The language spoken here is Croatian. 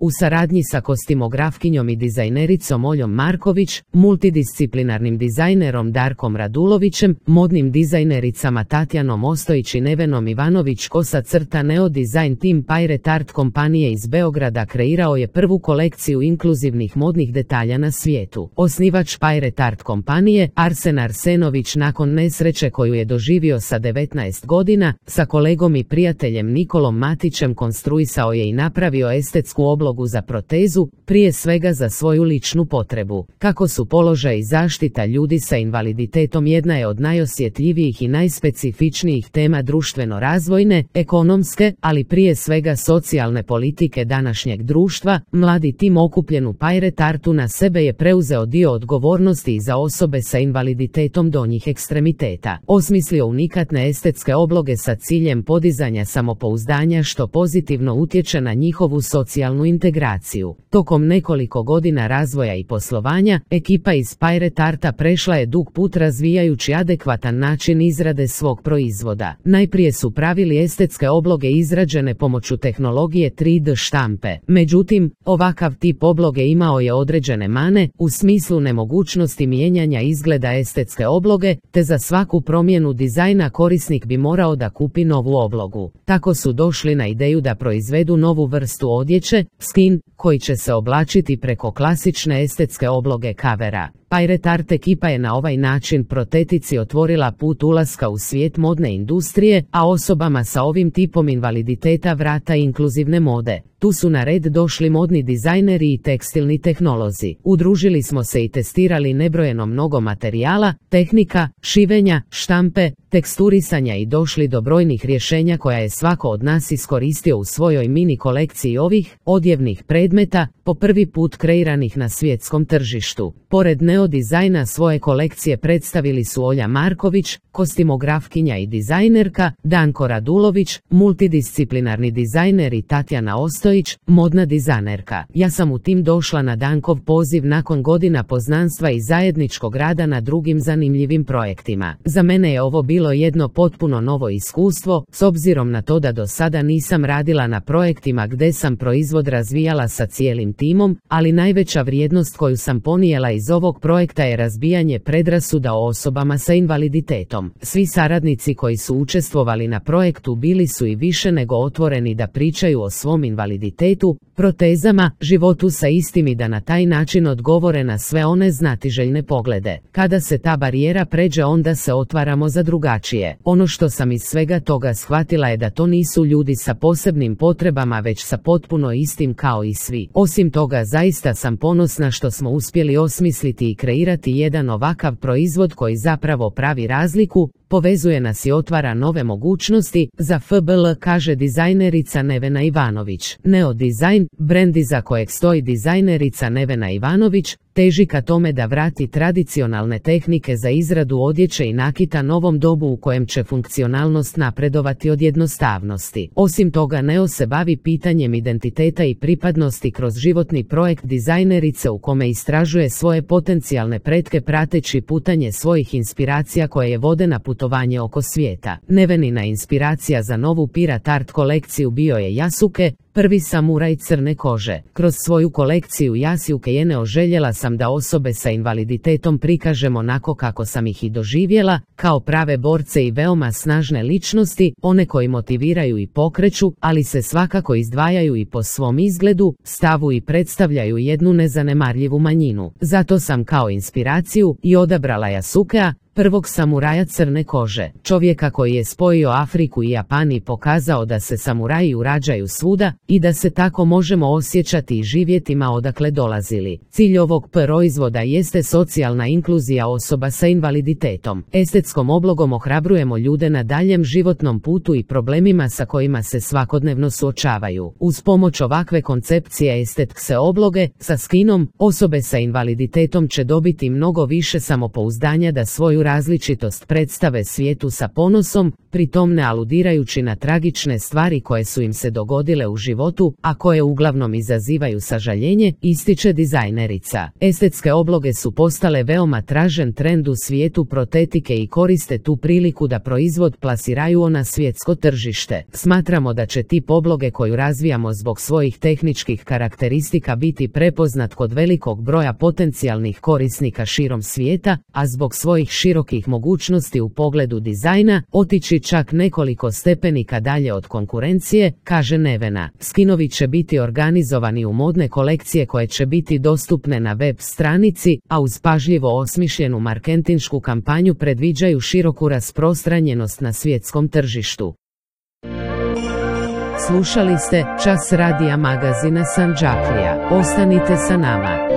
u saradnji sa kostimografkinjom i dizajnericom Oljom Marković, multidisciplinarnim dizajnerom Darkom Radulovićem, modnim dizajnericama Tatjanom Ostojić i Nevenom Ivanović Neo Design Team Pirate Art kompanije iz Beograda kreirao je prvu kolekciju inkluzivnih modnih detalja na svijetu. Osnivač Pirate Art kompanije, Arsen Arsenović, nakon nesreće koju je doživio sa 19 godina, sa kolegom i prijateljem Nikolom Matićem konstruisao je i napravio estetsku oblogu za protezu, prije svega za svoju ličnu potrebu. Kako su položaj i zaštita ljudi sa invaliditetom jedna je od najosjetljivijih i najspecifičnijih tema društveno-razvojne, ekonomske, ali prije svega socijalne politike današnjeg društva, mladi tim okupljen u Pirate Artu na sebe je preuzeo dio odgovornosti i za osobe sa invaliditetom donjih ekstremiteta. Osmislio unikatne estetske obloge sa ciljem podizanja samopouzdanja što pozitivno utječe na njihovu socijalnu integraciju. Tokom nekoliko godina razvoja i poslovanja, ekipa iz Pirate Arta prešla je dug put razvijajući adekvatan način izrade svog proizvoda. Najprije su pravili estetske obloge izrađene pomoću tehnologije 3D štampe. Međutim, ovakav tip obloge imao je određene mane, u smislu nemogućnosti mijenjanja izgleda estetske obloge, te za svaku promjenu dizajna korisnik bi morao da kupi novu oblogu. Tako su došli na ideju da proizvedu novu vrstu odjeće, skin, koji će se oblačiti preko klasične estetske obloge kavera. Pirate Art ekipa je na ovaj način protetici otvorila put ulaska u svijet modne industrije, a osobama sa ovim tipom invaliditeta vrata inkluzivne mode. Tu su na red došli modni dizajneri i tekstilni tehnolozi. Udružili smo se i testirali nebrojeno mnogo materijala, tehnika, šivenja, štampe, teksturisanja i došli do brojnih rješenja koja je svako od nas iskoristio u svojoj mini kolekciji ovih odjevnih predmeta, po prvi put kreiranih na svjetskom tržištu. Pored Neo dizajna svoje kolekcije predstavili su Olja Marković, kostimografkinja i dizajnerka, Danko Radulović, multidisciplinarni dizajner i Tatjana Ostojić, modna dizajnerka. Ja sam u tim došla na Dankov poziv nakon godina poznanstva i zajedničkog rada na drugim zanimljivim projektima. Za mene je ovo bilo jedno potpuno novo iskustvo, s obzirom na to da do sada nisam radila na projektima gdje sam proizvod razvijala sa cijelim timom, ali najveća vrijednost koju sam ponijela iz ovog projekta je razbijanje predrasuda o osobama sa invaliditetom. Svi saradnici koji su učestvovali na projektu bili su i više nego otvoreni da pričaju o svom invaliditetu, protezama, životu sa istim i da na taj način odgovore na sve one znatiželjne poglede. Kada se ta barijera pređe, onda se otvaramo za drugačije. Ono što sam iz svega toga shvatila je da to nisu ljudi sa posebnim potrebama već sa potpuno istim kao i svi. Osim toga, zaista sam ponosna što smo uspjeli osmisliti i kreirati jedan ovakav proizvod koji zapravo pravi razliku, povezuje nas i otvara nove mogućnosti za FBL, kaže dizajnerica Nevena Ivanović. Neo Design, brand iza kojeg stoji dizajnerica Nevena Ivanović, teži ka tome da vrati tradicionalne tehnike za izradu odjeće i nakita novom dobu u kojem će funkcionalnost napredovati od jednostavnosti. Osim toga, Neo se bavi pitanjem identiteta i pripadnosti kroz životni projekt dizajnerice u kome istražuje svoje potencijalne pretke prateći putanje svojih inspiracija koje je vode na putovanje oko svijeta. Nevenina inspiracija za novu Pirate Art kolekciju bio je Yasuke, prvi samuraj crne kože. Kroz svoju kolekciju Yasuke Yeneo željela sam da osobe sa invaliditetom prikažem onako kako sam ih i doživjela, kao prave borce i veoma snažne ličnosti, one koji motiviraju i pokreću, ali se svakako izdvajaju i po svom izgledu, stavu i predstavljaju jednu nezanemarljivu manjinu. Zato sam kao inspiraciju i odabrala Yasukea, prvog samuraja crne kože, čovjeka koji je spojio Afriku i Japan i pokazao da se samuraji urađaju svuda i da se tako možemo osjećati i živjeti ma odakle dolazili. Cilj ovog proizvoda jeste socijalna inkluzija osoba sa invaliditetom. Estetskom oblogom ohrabrujemo ljude na daljem životnom putu i problemima sa kojima se svakodnevno suočavaju. Uz pomoć ovakve koncepcije estetske obloge, sa skinom, osobe sa invaliditetom će dobiti mnogo više samopouzdanja da svoju različitost predstave svijetu sa ponosom, pritom ne aludirajući na tragične stvari koje su im se dogodile u životu. životu, a koje uglavnom izazivaju sažaljenje, ističe dizajnerica. Estetske obloge su postale veoma tražen trend u svijetu protetike i koriste tu priliku da proizvod plasiraju na svjetsko tržište. Smatramo da će tip obloge koju razvijamo zbog svojih tehničkih karakteristika biti prepoznat kod velikog broja potencijalnih korisnika širom svijeta, a zbog svojih širokih mogućnosti u pogledu dizajna, otići čak nekoliko stepenika dalje od konkurencije, kaže Nevena. Skinovi će biti organizovani u modne kolekcije koje će biti dostupne na web stranici, a uz pažljivo osmišljenu marketinšku kampanju predviđaju široku rasprostranjenost na svjetskom tržištu. Slušali ste Čas radija magazina Sandžaklija. Ostanite sa nama.